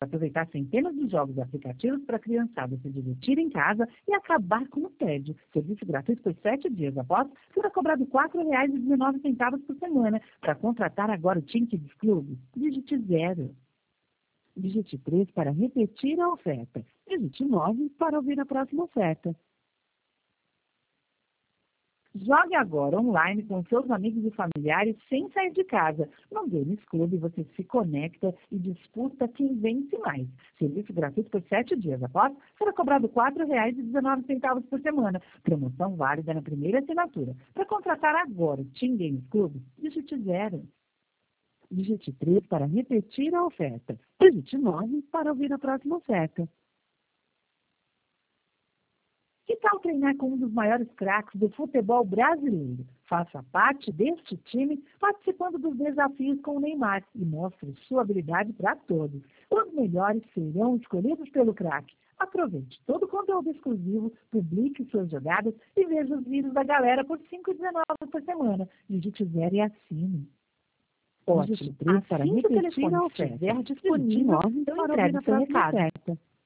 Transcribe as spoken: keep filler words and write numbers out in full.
aproveitar centenas de jogos e aplicativos para a criançada se divertir em casa e acabar com o tédio. Serviço gratuito por sete dias após será cobrado quatro reais e dezenove centavos por semana. Para contratar agora o Tim Kids Club, digite zero. Digite três para repetir a oferta. Digite nove para ouvir a próxima oferta. Jogue agora online com seus amigos e familiares sem sair de casa. No Games Club você se conecta e disputa quem vence mais. Serviço gratuito por sete dias após será cobrado quatro reais e dezenove centavos por semana. Promoção válida na primeira assinatura. Para contratar agora o Team Games Club, digite zero. Digite três para repetir a oferta. Digite nove para ouvir a próxima oferta. Que tal treinar com um dos maiores craques do futebol brasileiro? Faça parte deste time participando dos desafios com o Neymar e mostre sua habilidade para todos. Os melhores serão escolhidos pelo craque. Aproveite todo o conteúdo exclusivo, publique suas jogadas e veja os vídeos da galera por cinco reais e dezenove centavos por semana. Digite zero e assine. Ótimo, assim para repetir a oferta. Estiver disponível, eu entregue seu recado.